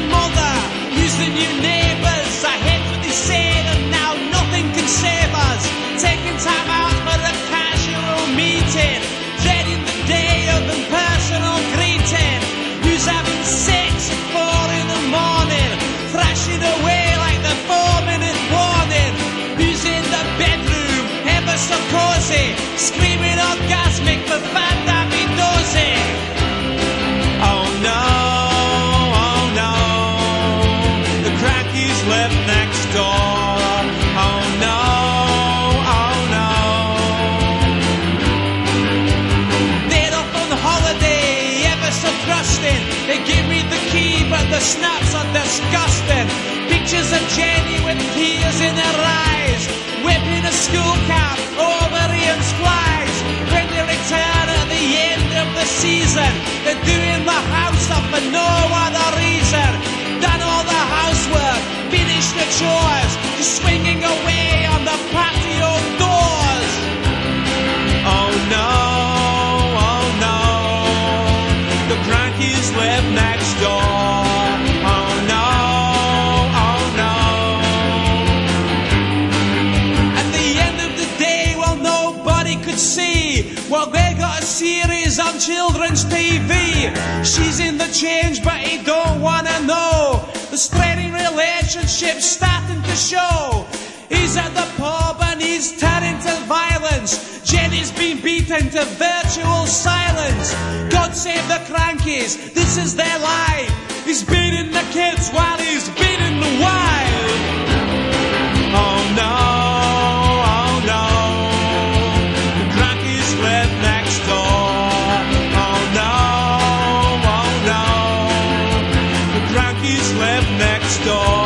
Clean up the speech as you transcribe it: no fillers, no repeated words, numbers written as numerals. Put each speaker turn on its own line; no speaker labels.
mother, use the new neighbours. I hate what they say, and now nothing can save us. Taking time out for a casual meeting, dreading the day of impersonal greeting. Who's having sex at 4 in the morning, thrashing away like the 4-minute warning? Who's in the bedroom, ever so cozy, screaming orgasmic for Van Damme Dozy? Oh no, the crankies live next door. Oh no, they're off on holiday, ever so trusting. They give me the key, but the snaps are disgusting. Pictures of Jenny with tears in her eyes, whipping a school cap over Ian's flies. When they return at the end of the season, they're doing the house up for no other reason. Done all the housework, finished the chores, just swinging away on the patio doors. Oh no, the crankies live next door. Oh no, at the end of the day, well, nobody could see. Well, they got a series on children's TV. She's in the change, but he don't wanna know. The straining relationship's starting to show. He's at the pub and he's turning to violence. Jenny's been beaten to virtual silence. God save the crankies, this is their life. He's beating the kids while he's beating the wife. Oh no, the crankies live next door. Oh no, the crankies live next door.